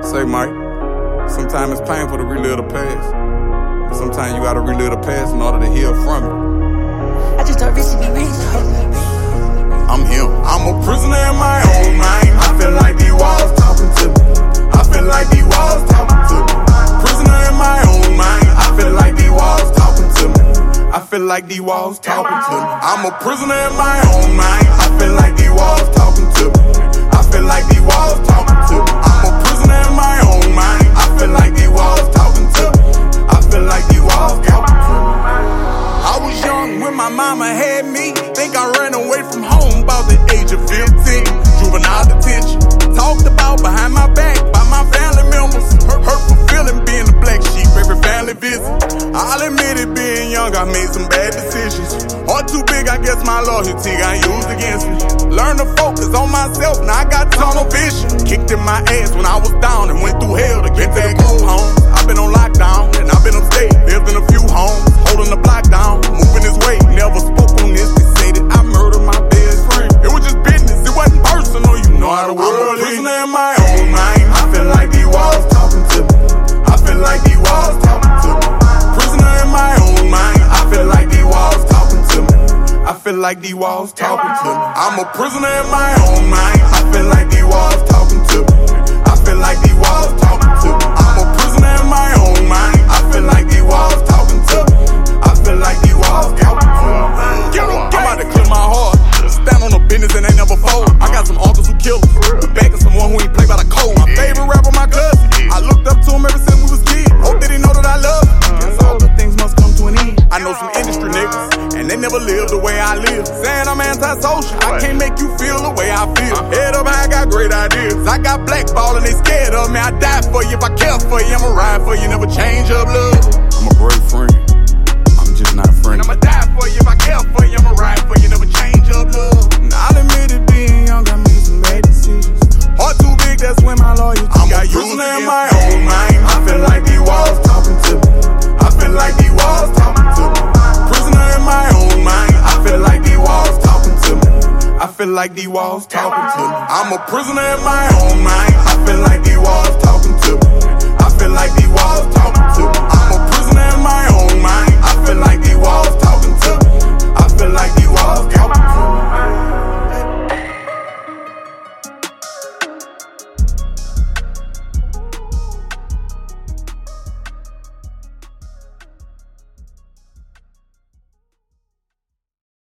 Say, Mike, sometimes it's painful to relive the past. But sometimes you gotta relive the past in order to heal from it. I just thought rich to be rich. I'm him. I'm a prisoner in my own mind. I feel like these walls talking to me. I feel like these walls talking to me. Prisoner in my own mind. I feel like these walls talking to me. I feel like these walls talking to me. I'm a prisoner in my own mind. I feel like these walls talking to me. I feel like these walls talking to me. I'm a prisoner in my own mind. I feel like these walls talking to me. I feel like these walls talking to me. I was young when my mama had me. Think I ran away from home about the age of 15. Juvenile detention. Talked about behind my back by my family members. Hurtful feeling being the black sheep every family visit. I'll admit it, being young, I made some bad decisions. Heart too big, I guess my loyalty got used against me. Learn to focus on myself, now I got tunnel vision. Kicked in my ass when I was down and went through hell to get back home. I've been on lockdown and I've been upstate. Lived in a few homes, holding the block down, moving his weight. Never spoke on this, they say that I murdered my best friend. It was just business, it wasn't personal, you know how the world is. I'm a prisoner in my own mind. I feel like these walls talking to me. I feel like these walls talking to me. Prisoner in my own mind. I feel like these walls talking to me. I feel like these walls talking to me. I'm a prisoner in my own mind. I feel like these walls talking to me. I feel like these walls talking to me. I'm a prisoner in my own mind. I feel like these walls talking to me. I feel like these walls talking to me. I'm about to clear my heart. Stand on the business and ain't never fold. I got some uncles who kill us. The back of someone who ain't play by the code. My favorite rapper, my cousin. I looked up to him ever since we was kids. Hope that he know that I love him. Guess all good things must come to an end. I know some industry niggas, and they never live the way I live. Saying I'm antisocial, I can't make you feel the way I feel. Head up high, I got great ideas. I got blackball and they scared of me. I die for you if I care for you. I'ma ride for you, never change up love. I'm a great friend, I'm just not a friend. I'ma die for you if I care for you. I'ma ride for you, never change up love. And I'll admit it, being young, I made some bad decisions. Heart too big, that's when my loyalty got used in my own mind. I feel like these walls talking to me. I feel like these walls talking to me. Prisoner in my own mind. I feel like these walls talking to me. I feel like these walls talking to me. I'm a prisoner in my own mind. I feel like these walls talking to me. I feel like these walls talking to me. I'm a prisoner in my own mind. I feel like these walls talking to me. I feel like these walls talking to me.